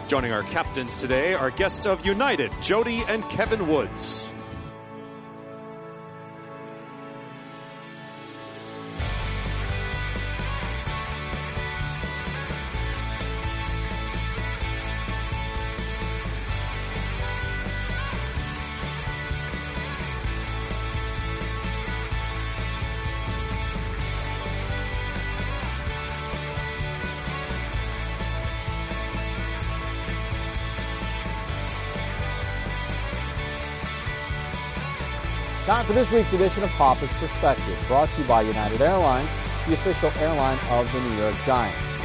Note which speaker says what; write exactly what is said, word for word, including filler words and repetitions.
Speaker 1: Joining our captains today are guests of United, Jody and Kevin Woods.
Speaker 2: Time for this week's edition of Papa's Perspective, brought to you by United Airlines, the official airline of the New York Giants.